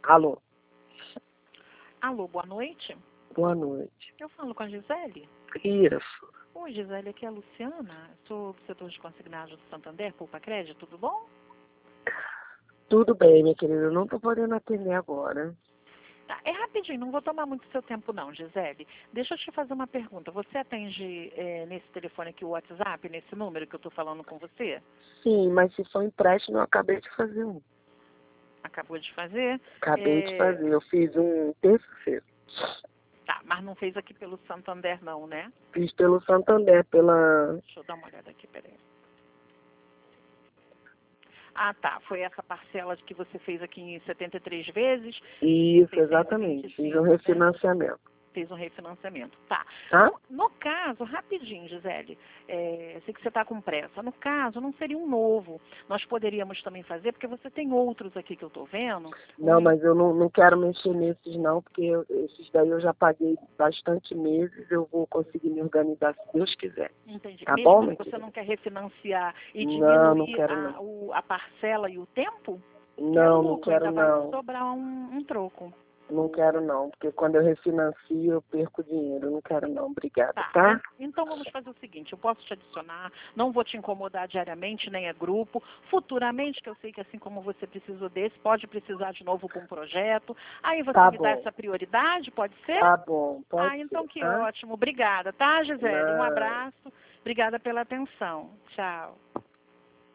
Alô, Alô, boa noite. boa noite. Eu falo com a Gisele. Isso, Oi, Gisele, aqui é a Luciana. Sou do setor de consignado do Santander, Poupa Crédito, tudo bom? tudo bem, minha querida. Eu não estou podendo atender agora. Tá, é rapidinho, não vou tomar muito seu tempo não, Gisele. Deixa eu te fazer uma pergunta. Você atende nesse telefone aqui, o WhatsApp, nesse número que eu estou falando com você? Sim, mas se for empréstimo, eu acabei de fazer um. Acabou de fazer? Acabei de fazer. Eu fiz um terça-feira. Tá, mas não fez aqui pelo Santander não, né? Fiz pelo Santander, pela... Deixa eu dar uma olhada aqui, peraí. Ah, tá. Foi essa parcela que você fez aqui em 73 vezes? Isso, 625, exatamente. Fiz um né? refinanciamento. Fez um refinanciamento. Tá. Tá? No caso, rapidinho, Gisele, sei que você está com pressa. No caso, não seria um novo. Nós poderíamos também fazer, porque você tem outros aqui que eu estou vendo. Não, mas eu não quero mexer nesses não, porque esses daí eu já paguei bastante meses. Eu vou conseguir me organizar se Deus quiser. Entendi. Tá bom, Mesmo minha que você querida? não quer refinanciar e Não diminuir quero não. a parcela e o tempo? Que é Não lucro, quero ainda vai te não. sobrar um troco. Não quero não, porque quando eu refinancio eu perco dinheiro. Não quero não, obrigada, Tá, tá? então vamos fazer o seguinte, eu posso te adicionar, não vou te incomodar diariamente, nem a grupo. Futuramente, que eu sei que assim como você precisou desse, pode precisar de novo para um projeto. Aí você Tá me dá bom, essa prioridade, pode ser? tá bom, pode Ah, ser, então que tá? ótimo. Obrigada, tá, Gisele? Um Não. abraço. Obrigada pela atenção. Tchau.